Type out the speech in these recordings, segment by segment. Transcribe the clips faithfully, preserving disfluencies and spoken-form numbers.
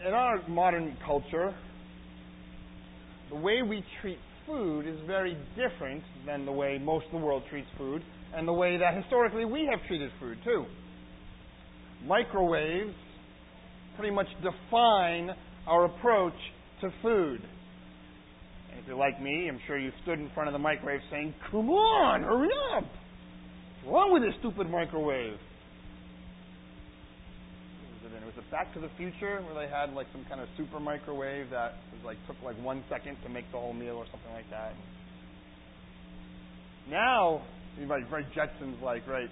in our modern culture, the way we treat food is very different than the way most of the world treats food, and the way that historically we have treated food too. Microwaves pretty much define our approach to food. And if you're like me, I'm sure you stood in front of the microwave saying, "Come on, hurry up! What's wrong with this stupid microwave?" Was it, was it Back to the Future where they had like some kind of super microwave that was like took like one second to make the whole meal or something like that? Now, anybody, very Jetsons like, right?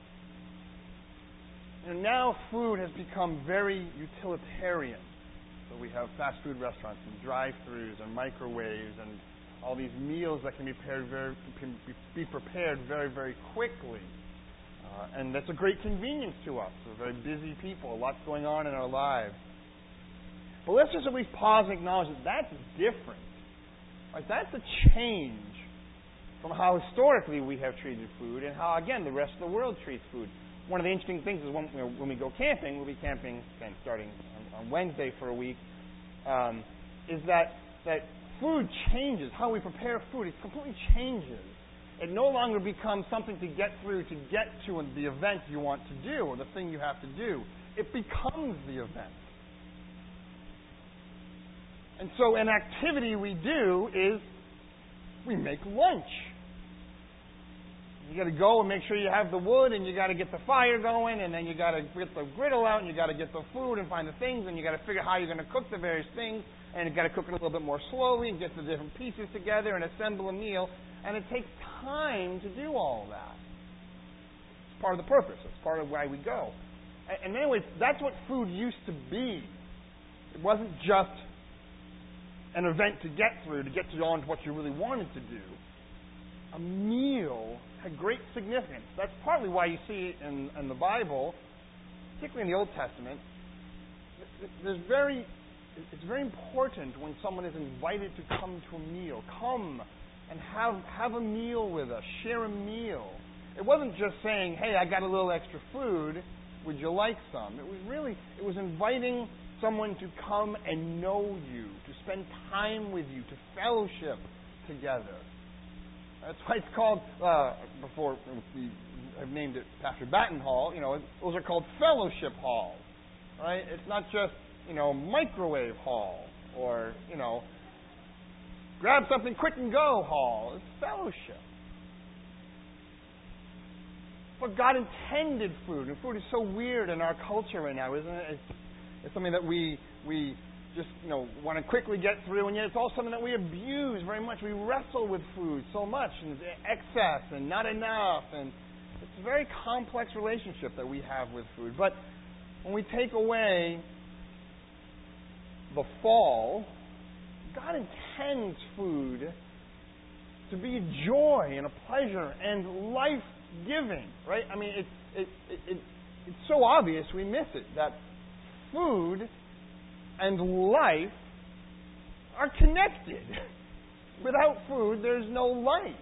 And now food has become very utilitarian. So we have fast food restaurants and drive-thrus and microwaves and all these meals that can be prepared very, can be prepared very, very quickly. Uh, and that's a great convenience to us. We're very busy people, lots going on in our lives. But let's just at least pause and acknowledge that that's different. Like, that's a change from how historically we have treated food and how, again, the rest of the world treats food. One of the interesting things is when, you know, when we go camping, we'll be camping again, starting on, on Wednesday for a week, um, is that, that food changes. How we prepare food, it completely changes. It no longer becomes something to get through, to get to the event you want to do or the thing you have to do. It becomes the event. And so an activity we do is we make lunch. You got to go and make sure you have the wood, and you got to get the fire going, and then you got to get the griddle out, and you got to get the food and find the things, and you got to figure out how you're going to cook the various things, and you got to cook it a little bit more slowly and get the different pieces together and assemble a meal, and it takes time to do all of that. It's part of the purpose. It's part of why we go. And, and anyway, that's what food used to be. It wasn't just an event to get through, to get to on to what you really wanted to do. A meal had great significance. That's partly why you see in, in the Bible, particularly in the Old Testament, there's very, it's very important when someone is invited to come to a meal. Come and have, have a meal with us. Share a meal. It wasn't just saying, "Hey, I got a little extra food. Would you like some?" It was really, it was inviting someone to come and know you, to spend time with you, to fellowship together. That's why it's called, uh, before we have named it Pastor Batten Hall, you know, those are called fellowship halls, right? It's not just, you know, microwave hall or, you know, grab something quick and go hall. It's fellowship. But God intended food, and food is so weird in our culture right now, isn't it? It's, it's something that we we just, you know, want to quickly get through, and yet it's also something that we abuse very much. We wrestle with food so much, and excess, and not enough, and it's a very complex relationship that we have with food. But when we take away the fall, God intends food to be a joy and a pleasure and life-giving, right? I mean, it, it, it, it, it's so obvious we miss it, that food and life are connected. Without food, there's no life.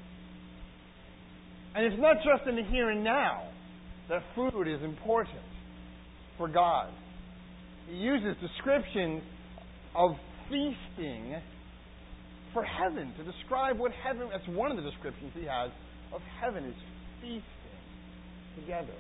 And it's not just in the here and now that food is important for God. He uses descriptions of feasting for heaven to describe what heaven, that's one of the descriptions he has of heaven, is feasting together.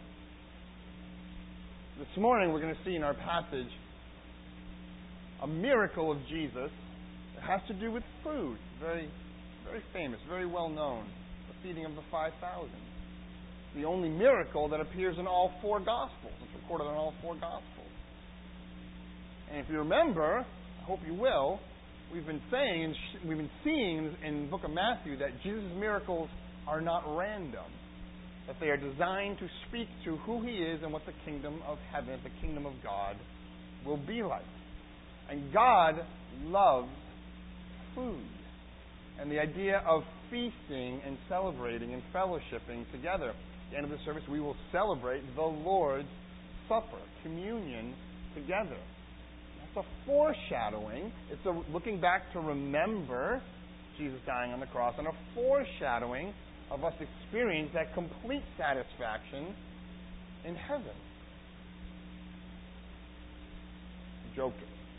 This morning we're going to see in our passage a miracle of Jesus that has to do with food. Very, very famous, very well known. The feeding of the five thousand. The only miracle that appears in all four Gospels. It's recorded in all four Gospels. And if you remember, I hope you will, we've been saying, we've been seeing in the book of Matthew that Jesus' miracles are not random. That they are designed to speak to who He is and what the kingdom of heaven, the kingdom of God, will be like. And God loves food. And the idea of feasting and celebrating and fellowshipping together. At the end of the service, we will celebrate the Lord's Supper, communion together. That's a foreshadowing. It's a looking back to remember Jesus dying on the cross, and a foreshadowing of us experience that complete satisfaction in heaven. I joked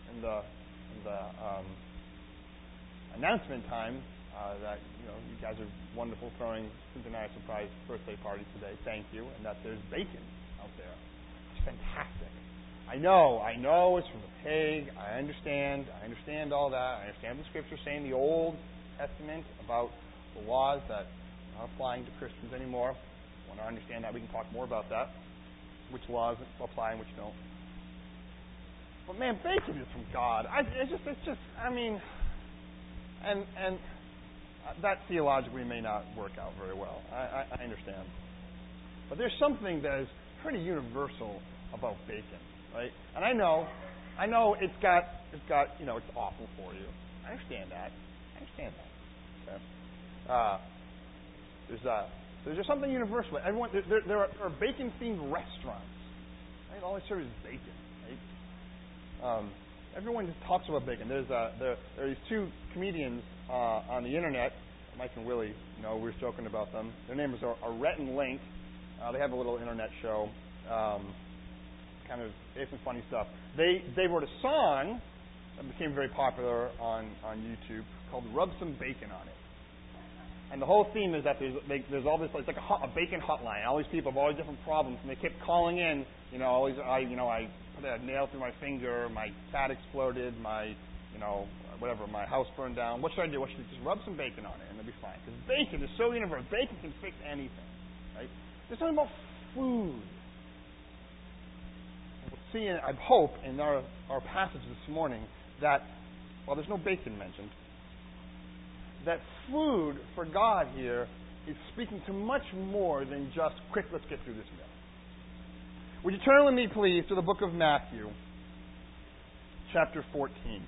in the in the um, announcement time uh, that you know you guys are wonderful throwing Cincinnati surprise birthday party today. Thank you, and that there's bacon out there. It's fantastic. I know, I know it's from a pig. I understand. I understand all that. I understand the scripture saying the Old Testament about the laws that are not applying to Christians anymore. I want to understand that. We can talk more about that. Which laws apply and which don't. But man, bacon is from God. I it's just, it's just, I mean, and and that theologically may not work out very well. I, I, I understand. But there's something that is pretty universal about bacon. Right? And I know, I know it's got, it's got, you know, it's awful for you. I understand that. I understand that. Okay. Uh, there's uh, there's just something universal. Everyone, there, there, there are, are bacon-themed restaurants. Right? All they serve is bacon. Right? Um, everyone just talks about bacon. There's uh, there, there are these two comedians uh, on the internet. Mike and Willie, you know, we were joking about them. Their names are Rhett and Link. Uh, they have a little internet show. Um, kind of, they have some funny stuff. They they wrote a song that became very popular on, on YouTube called "Rub Some Bacon on It," and the whole theme is that there's they, there's all this, it's like a, hot, a bacon hotline. All these people have all these different problems, and they kept calling in. You know, always I you know I put a nail through my finger, my cat exploded, my you know whatever, my house burned down. What should I do? What should I do? Just rub some bacon on it, and it'll be fine. Because bacon is so universal. Bacon can fix anything. Right? There's something about food. See, I hope in our, our passage this morning that, while there's no bacon mentioned, that food for God here is speaking to much more than just, quick, let's get through this meal. Would you turn with me, please, to the book of Matthew, chapter fourteen.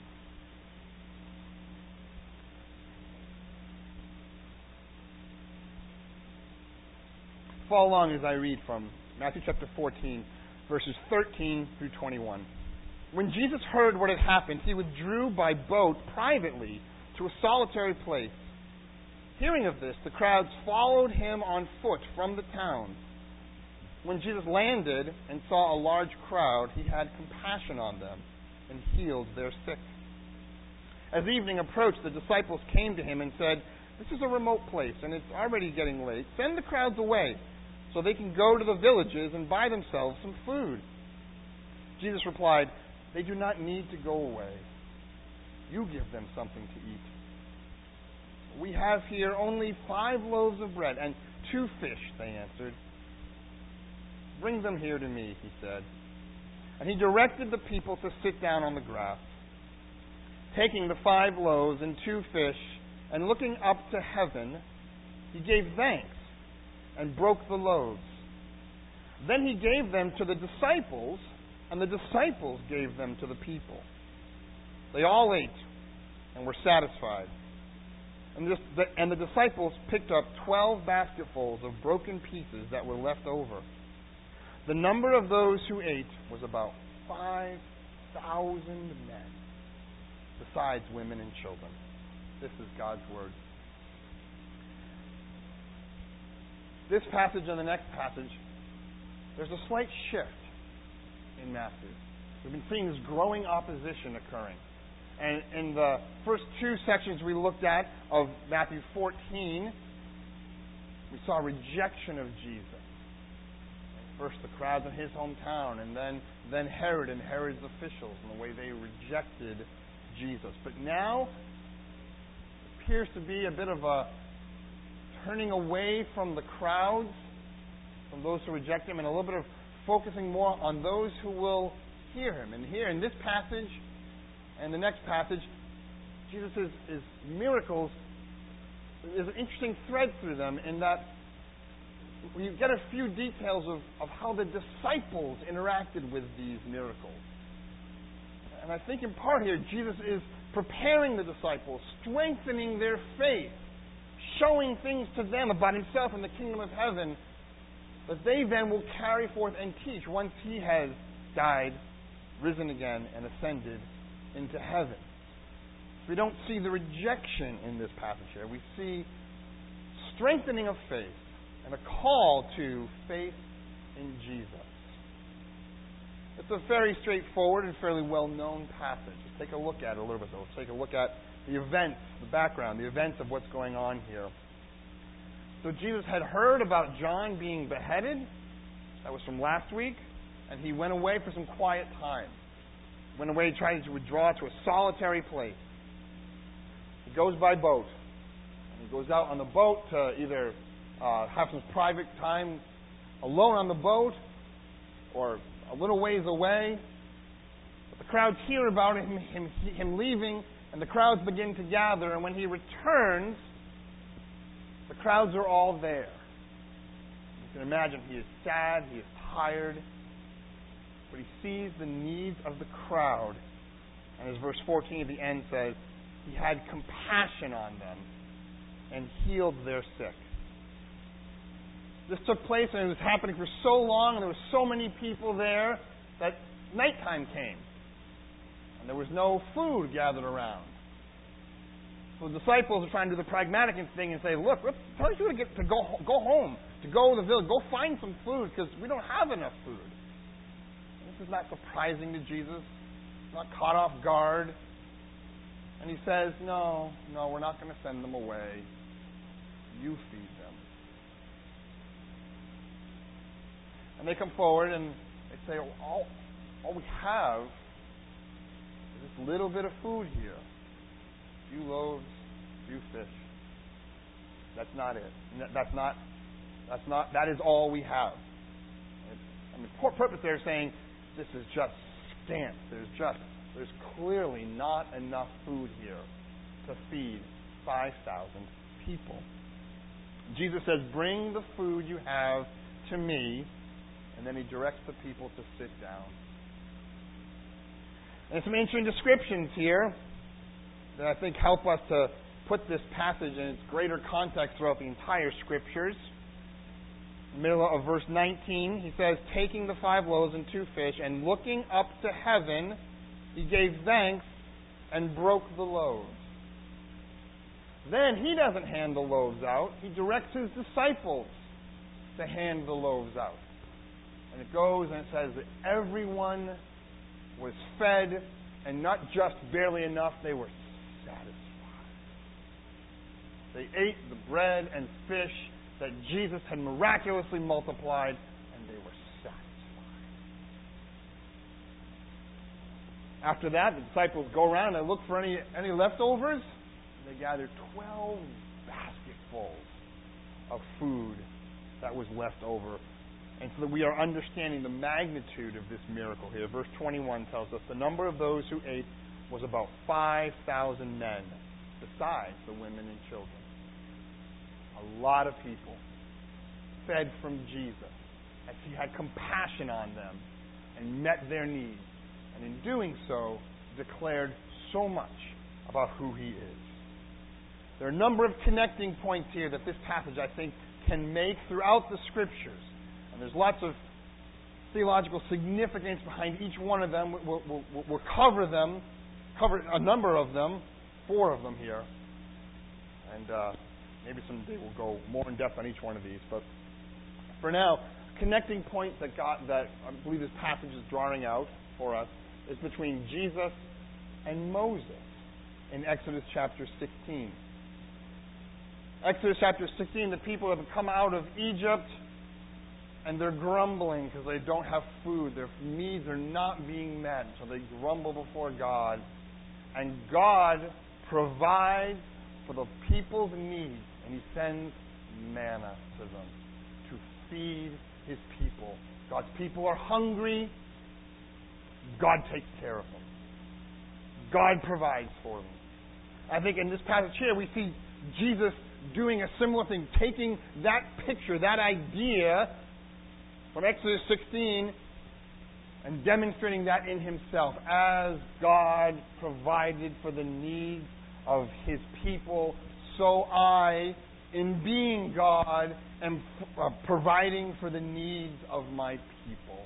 Follow along as I read from Matthew chapter fourteen, verses thirteen through twenty-one. When Jesus heard what had happened, he withdrew by boat privately to a solitary place. Hearing of this, the crowds followed him on foot from the town. When Jesus landed and saw a large crowd, he had compassion on them and healed their sick. As evening approached, the disciples came to him and said, "This is a remote place, and it's already getting late. Send the crowds away, so they can go to the villages and buy themselves some food." Jesus replied, "They do not need to go away. You give them something to eat." "We have here only five loaves of bread and two fish," they answered. "Bring them here to me," he said. And he directed the people to sit down on the grass. Taking the five loaves and two fish, and looking up to heaven, he gave thanks and broke the loaves. Then he gave them to the disciples, and the disciples gave them to the people. They all ate and were satisfied. And, this, the, and the disciples picked up twelve basketfuls of broken pieces that were left over. The number of those who ate was about five thousand men, besides women and children. This is God's word. This passage and the next passage, there's a slight shift in Matthew. We've been seeing this growing opposition occurring. And in the first two sections we looked at of Matthew fourteen, we saw rejection of Jesus. First the crowds in his hometown, and then, then Herod and Herod's officials and the way they rejected Jesus. But now it appears to be a bit of a turning away from the crowds, from those who reject him, and a little bit of focusing more on those who will hear him. And here in this passage and the next passage, Jesus' is miracles, there's an interesting thread through them in that you get a few details of, of how the disciples interacted with these miracles. And I think in part here, Jesus is preparing the disciples, strengthening their faith, showing things to them about himself and the kingdom of heaven that they then will carry forth and teach once he has died, risen again, and ascended into heaven. So we don't see the rejection in this passage here. We see strengthening of faith and a call to faith in Jesus. It's a very straightforward and fairly well-known passage. Let's take a look at it a little bit, though. Let's take a look at the events, the background, the events of what's going on here. So Jesus had heard about John being beheaded. That was from last week. And he went away for some quiet time. Went away trying to withdraw to a solitary place. He goes by boat. And he goes out on the boat to either uh, have some private time alone on the boat or a little ways away. But the crowds hear about him, him, him leaving, and the crowds begin to gather. And when he returns, the crowds are all there. You can imagine he is sad, he is tired, but he sees the needs of the crowd. And as verse fourteen at the end says, he had compassion on them and healed their sick. This took place and it was happening for so long and there were so many people there that nighttime came. And there was no food gathered around. So the disciples are trying to do the pragmatic thing and say, look, let's tell you to, get, to go, go home, to go to the village, go find some food because we don't have enough food. This is not surprising to Jesus. He's not caught off guard. And he says, no, no, we're not going to send them away. You feed them. And they come forward and they say, all, all we have is this little bit of food here. A few loaves, a few fish. That's not it. That's not, that's not, that is all we have. I mean, the purpose there is saying, this is just scant. There's just, there's clearly not enough food here to feed five thousand people. Jesus says, bring the food you have to me, and then he directs the people to sit down. And some interesting descriptions here that I think help us to put this passage in its greater context throughout the entire Scriptures. In the middle of verse nineteen, he says, taking the five loaves and two fish, and looking up to heaven, he gave thanks and broke the loaves. Then he doesn't hand the loaves out. He directs his disciples to hand the loaves out. And it goes and it says that everyone was fed, and not just barely enough, they were satisfied. They ate the bread and fish that Jesus had miraculously multiplied, and they were satisfied. After that, the disciples go around and look for any, any leftovers. They gather twelve basketfuls of food that was left over. And so that we are understanding the magnitude of this miracle here. Verse twenty-one tells us the number of those who ate was about five thousand men, besides the women and children. A lot of people fed from Jesus as he had compassion on them and met their needs. And in doing so, declared so much about who he is. There are a number of connecting points here that this passage, I think, can make throughout the Scriptures. And there's lots of theological significance behind each one of them. We'll, we'll, we'll cover them, cover a number of them, four of them here. And uh, maybe someday we'll go more in depth on each one of these. But for now, connecting point that God, that I believe this passage is drawing out for us is between Jesus and Moses in Exodus chapter sixteen. Exodus chapter sixteen, the people have come out of Egypt and they're grumbling because they don't have food. Their needs are not being met, so they grumble before God. And God provides for the people's needs, and he sends manna to them to feed his people. God's people are hungry. God takes care of them. God provides for them. I think in this passage here we see Jesus doing a similar thing, taking that picture, that idea from Exodus sixteen and demonstrating that in himself as God provided for the needs of his people, so I, in being God, am uh, providing for the needs of my people.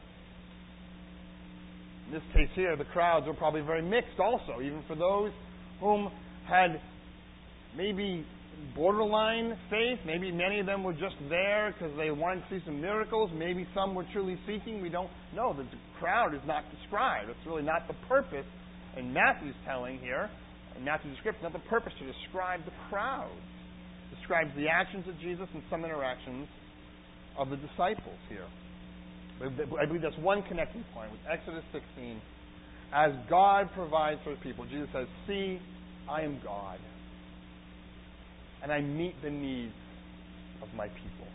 In this case here, the crowds were probably very mixed also, even for those whom had maybe borderline faith. Maybe many of them were just there because they wanted to see some miracles. Maybe some were truly seeking. We don't know. The crowd is not described. It's really not the purpose in Matthew's telling here, in Matthew's description, not the purpose to describe the crowd. It describes the actions of Jesus and some interactions of the disciples here. I believe that's one connecting point with Exodus sixteen. As God provides for His people, Jesus says, "See, I am God, and I meet the needs of my people."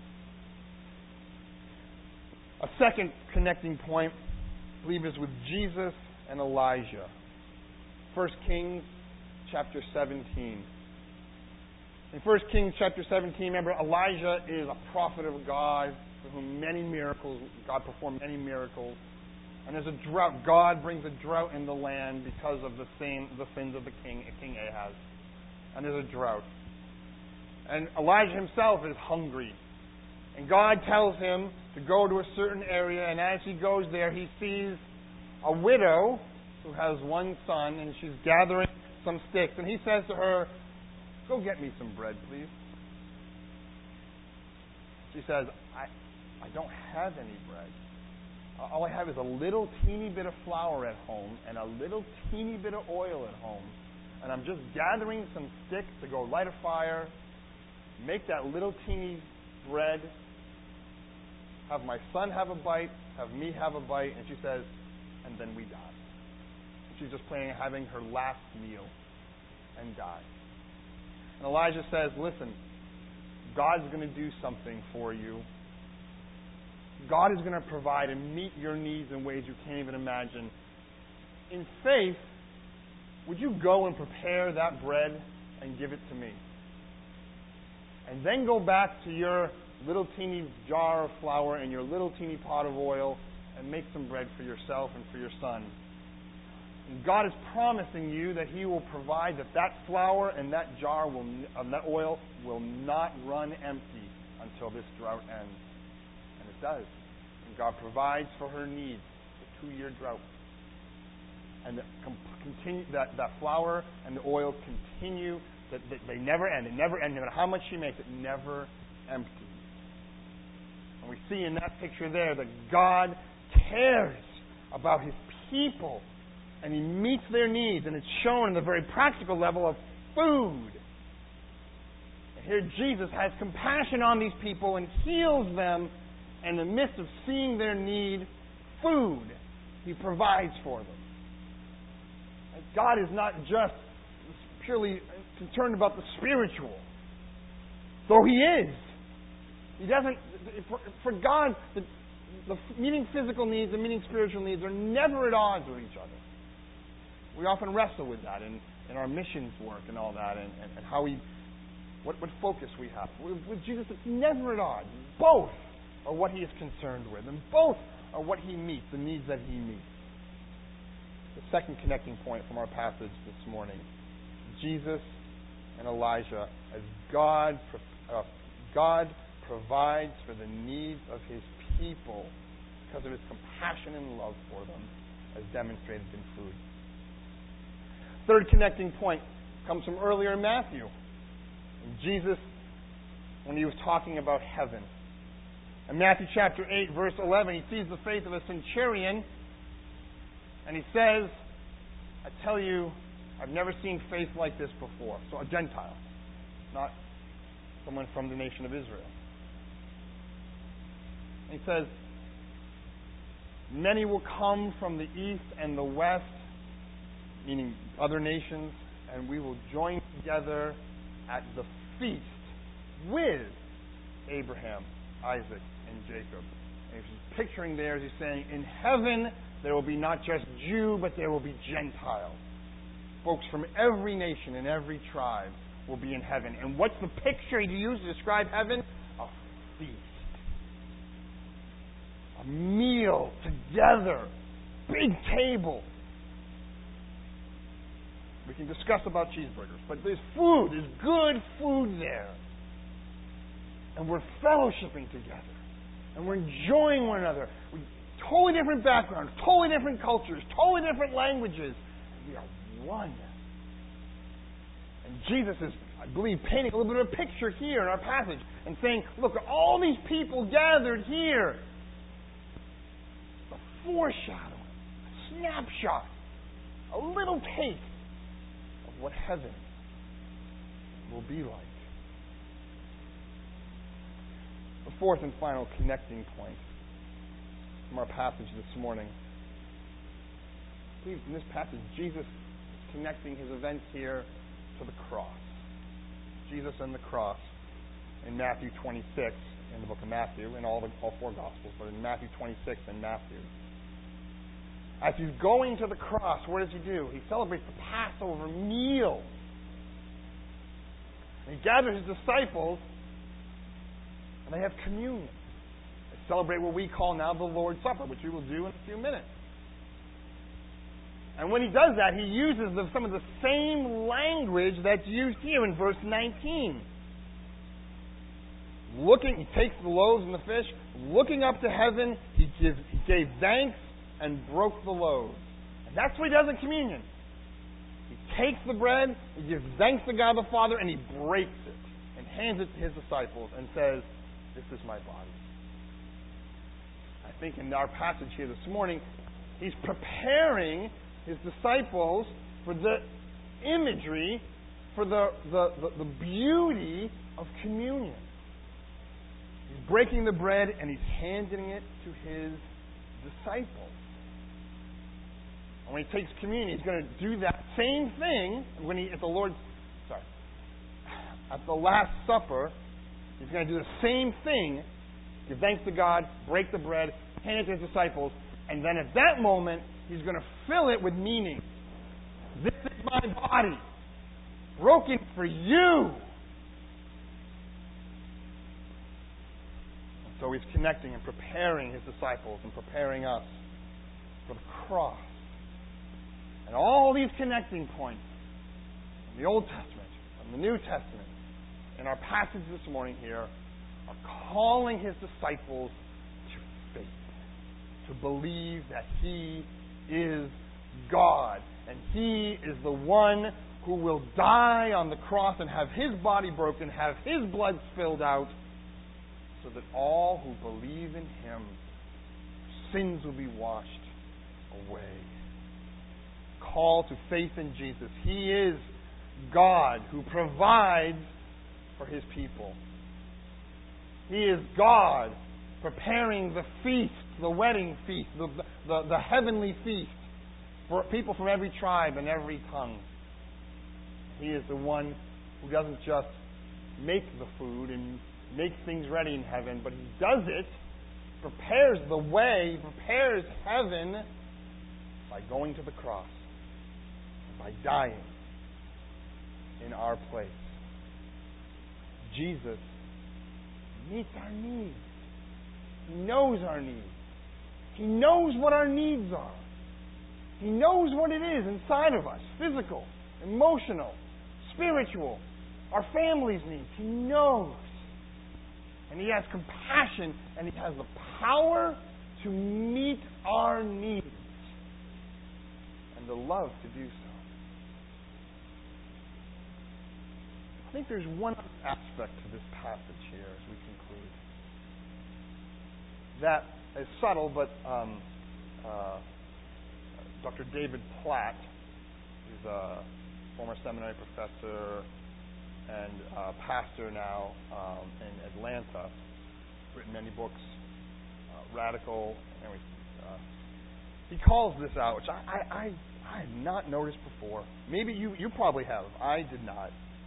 A second connecting point, I believe, is with Jesus and Elijah. First Kings chapter seventeen. In First Kings chapter seventeen, remember, Elijah is a prophet of God, for whom many miracles, God performed many miracles. And there's a drought. God brings a drought in the land because of the sin, the sins of the king, King Ahaz. And there's a drought. And Elijah himself is hungry. And God tells him to go to a certain area, and as he goes there, he sees a widow who has one son, and she's gathering some sticks. And he says to her, "Go get me some bread, please." She says, I, I don't have any bread. All I have is a little teeny bit of flour at home and a little teeny bit of oil at home. And I'm just gathering some sticks to go light a fire, make that little teeny bread, have my son have a bite, have me have a bite, and she says, and then we die. She's just planning on having her last meal and die. And Elijah says, listen, God's going to do something for you. God is going to provide and meet your needs in ways you can't even imagine. In faith, would you go and prepare that bread and give it to me? And then go back to your little teeny jar of flour and your little teeny pot of oil and make some bread for yourself and for your son. And God is promising you that He will provide that that flour and that jar, will, uh, that oil, will not run empty until this drought ends. And it does. And God provides for her needs, the two-year drought. And the, continue, that, that flour and the oil continue, that, that they never end. It never ends. No matter how much she makes, it never empties. And we see in that picture there that God cares about His people. And He meets their needs. And it's shown in the very practical level of food. And here Jesus has compassion on these people and heals them in the midst of seeing their need. Food He provides for them. And God is not just purely concerned about the spiritual. Though He is. He doesn't... For, for God, the, the meeting physical needs and meeting spiritual needs are never at odds with each other. We often wrestle with that in, in our missions work and all that, and, and, and how we, what, what focus we have. With, with Jesus, it's never at odds. Both are what He is concerned with, and both are what He meets, the needs that He meets. The second connecting point from our passage this morning, Jesus and Elijah, as God, uh, God provides for the needs of His people because of His compassion and love for them, as demonstrated in food. Third connecting point comes from earlier in Matthew. And Jesus, when He was talking about heaven. In Matthew chapter eight, verse eleven, He sees the faith of a centurion, and He says, I tell you, I've never seen faith like this before. So a Gentile, not someone from the nation of Israel. And He says, many will come from the east and the west, meaning other nations, and we will join together at the feast with Abraham, Isaac, and Jacob. And he's picturing there, as he's saying, in heaven there will be not just Jew, but there will be Gentile. Folks from every nation and every tribe will be in heaven. And what's the picture he used to describe heaven? A feast. A meal together. Big table. We can discuss about cheeseburgers, but there's food, there's good food there. And we're fellowshipping together. And we're enjoying one another. We totally different backgrounds, totally different cultures, totally different languages. And we are one. And Jesus is, I believe, painting a little bit of a picture here in our passage and saying, look, all these people gathered here. A foreshadowing, a snapshot, a little taste of what heaven will be like. The fourth and final connecting point from our passage this morning. I believe in this passage, Jesus is connecting his events here to the cross. Jesus and the cross in Matthew twenty-six, in the book of Matthew, in all the all four Gospels, but in Matthew twenty-six and Matthew. As he's going to the cross, what does he do? He celebrates the Passover meal. And he gathers his disciples, and they have communion. They celebrate what we call now the Lord's Supper, which we will do in a few minutes. And when he does that, he uses the, some of the same language that's used here in verse nineteen. Looking, he takes the loaves and the fish, looking up to heaven, he, gives, he gave thanks and broke the loaves. And that's what he does in communion. He takes the bread, he gives thanks to God the Father, and he breaks it and hands it to his disciples and says, "This is my body." I think in our passage here this morning, he's preparing his disciples for the imagery, for the, the, the, the beauty of communion. He's breaking the bread and he's handing it to his disciples. And when he takes communion, he's going to do that same thing when he, at the Lord's, sorry, at the Last Supper, he's going to do the same thing, give thanks to God, break the bread, hand it to his disciples, and then at that moment, he's going to fill it with meaning. This is my body, broken for you. And so he's connecting and preparing his disciples and preparing us for the cross. And all these connecting points from the Old Testament, from the New Testament, in our passage this morning here, are calling his disciples to faith, to believe that he is God, and he is the one who will die on the cross and have his body broken, have his blood spilled out, so that all who believe in him, sins will be washed away. Call to faith in Jesus. He is God who provides for his people. He is God preparing the feast, the wedding feast, the, the, the heavenly feast for people from every tribe and every tongue. He is the one who doesn't just make the food and make things ready in heaven, but he does it, prepares the way, prepares heaven by going to the cross, by dying in our place. Jesus meets our needs. He knows our needs. He knows what our needs are. He knows what it is inside of us, physical, emotional, spiritual, our family's needs. He knows. And he has compassion, and he has the power to meet our needs and the love to do so. I think there's one aspect to this passage here as we conclude that is subtle, but um, uh, Doctor David Platt, who's a former seminary professor and uh, pastor now um, in Atlanta, written many books, uh, radical. Anyway, uh, he calls this out, which I, I, I, I had not noticed before. Maybe you, you probably have. I did not.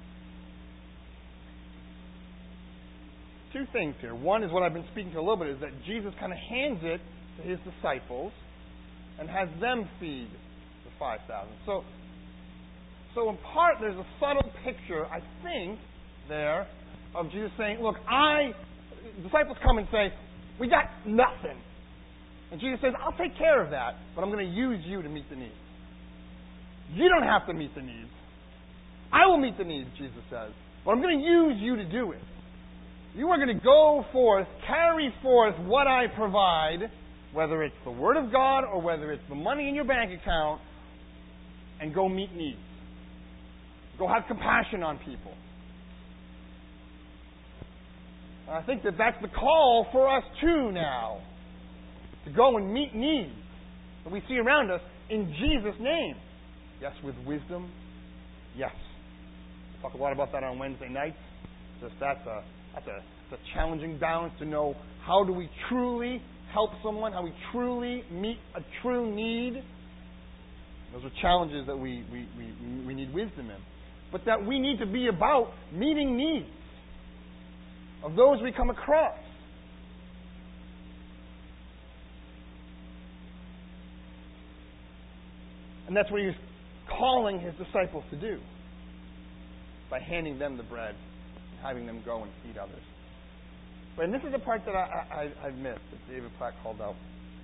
Two things here. One is what I've been speaking to a little bit, is that Jesus kind of hands it to his disciples and has them feed the five thousand. So, so in part, there's a subtle picture, I think, there of Jesus saying, look, I, disciples come and say, we got nothing. And Jesus says, I'll take care of that, but I'm going to use you to meet the needs. You don't have to meet the needs. I will meet the needs, Jesus says, but I'm going to use you to do it. You are going to go forth, carry forth what I provide, whether it's the Word of God or whether it's the money in your bank account, and go meet needs. Go have compassion on people. I think that that's the call for us too now. To go and meet needs that we see around us in Jesus' name. Yes, with wisdom. Yes. Talk a lot about that on Wednesday nights. Just that's a that's a, that's a challenging balance to know how do we truly help someone, how we truly meet a true need. Those are challenges that we, we, we, we need wisdom in. But that we need to be about meeting needs of those we come across. And that's what he was calling his disciples to do by handing them the bread and having them go and feed others. But and this is the part that I, I, I've missed, that David Platt called out.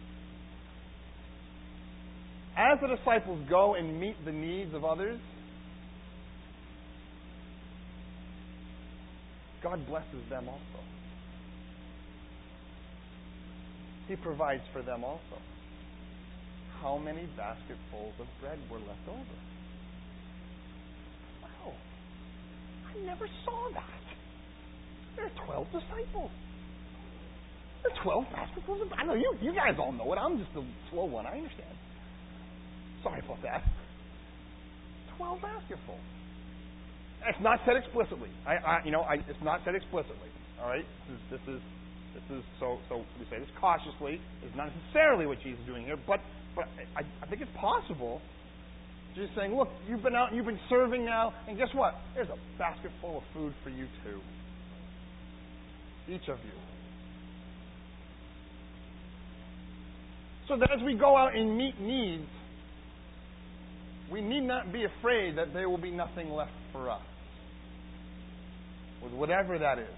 As the disciples go and meet the needs of others, God blesses them also. He provides for them also. How many basketfuls of bread were left over? Wow. I never saw that. There are twelve disciples. There are twelve basketfuls of bread. I know you, you guys all know it. I'm just the slow one. I understand. Sorry about that. Twelve basketfuls. It's not said explicitly. I, I you know, I, it's not said explicitly. All right. This is this is this is so so. We say this cautiously. It's not necessarily what Jesus is doing here, but but I, I think it's possible. Jesus saying, look, you've been out and you've been serving now, and guess what? There's a basket full of food for you too. Each of you. So that as we go out and meet needs, we need not be afraid that there will be nothing left for us. With whatever that is.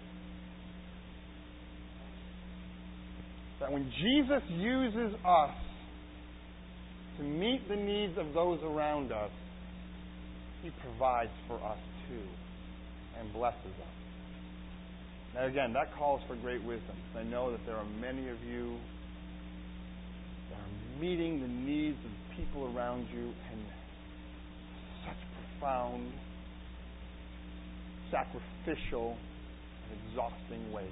That when Jesus uses us to meet the needs of those around us, He provides for us too and blesses us. Now again, that calls for great wisdom. I know that there are many of you that are meeting the needs of people around you in such profound, sacrificial, and exhausting ways.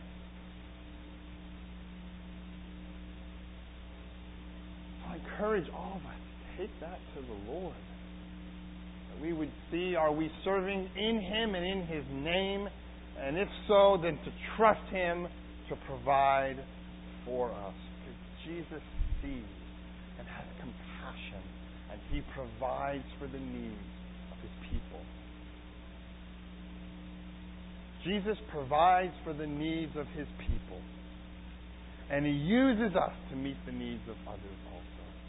So I encourage all of us to take that to the Lord. That we would see, are we serving in Him and in His name? And if so, then to trust Him to provide for us. Because Jesus sees and has compassion, and He provides for the needs of His people. Jesus provides for the needs of His people. And He uses us to meet the needs of others also.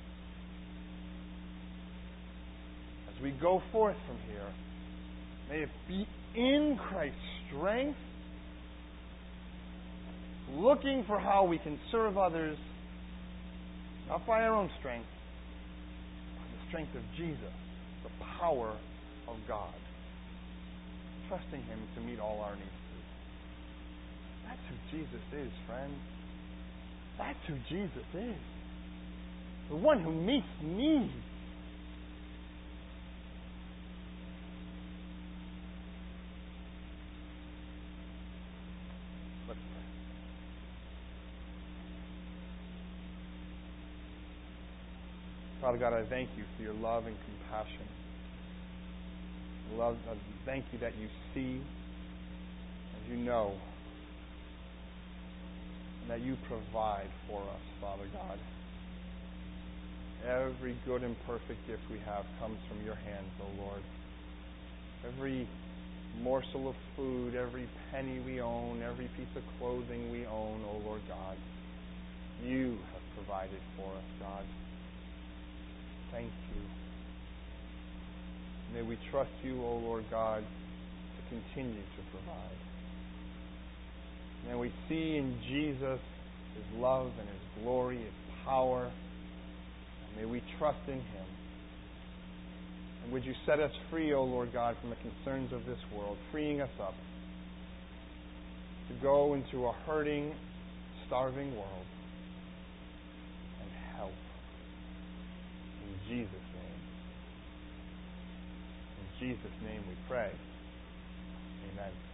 As we go forth from here, may it be in Christ's strength, looking for how we can serve others, not by our own strength, but the strength of Jesus, the power of God. Trusting Him to meet all our needs. That's who Jesus is, friends. That's who Jesus is. The one who meets needs. Let's pray. Father God, I thank You for Your love and compassion. Love, I thank You that You see, and You know, and that You provide for us, Father God. Every good and perfect gift we have comes from Your hands, O Lord. Every morsel of food, every penny we own, every piece of clothing we own, O Lord God, You have provided for us, God. Thank You. May we trust You, O Lord God, to continue to provide. May we see in Jesus His love and His glory, His power. And may we trust in Him. And would You set us free, O Lord God, from the concerns of this world, freeing us up to go into a hurting, starving world and help. In Jesus' name. In Jesus' name we pray. Amen.